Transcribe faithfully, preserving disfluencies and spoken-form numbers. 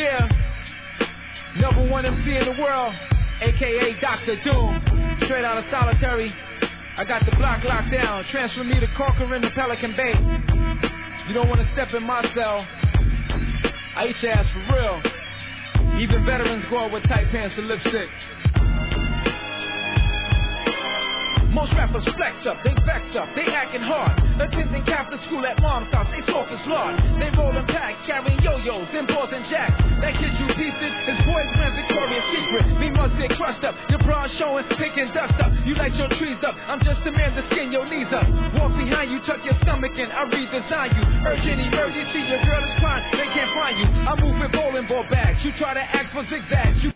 Yeah, number one M C in the world, aka Doctor Doom, straight out of solitary. I got the block locked down. Transfer me to Corcoran to Pelican Bay. You don't want to step in my cell. I eat your ass for real. Even veterans go out with tight pants and lipstick. Most rappers flex up, they vex up, they acting hard. Attending Catholic school at mom's house, they soft as lard. They rollin' pack, carrying yo-yos, them balls and jacks. That kid you decent, his boyfriend's Victoria's Secret. Me must get crushed up, your bra showing, picking dust up. You light your trees up, I'm just a man to skin your knees up. Walk behind you, tuck your stomach in, I redesign you. Urgent emergency, your girl is crying, they can't find you. I move with bowling ball bags, you try to act for zigzags. You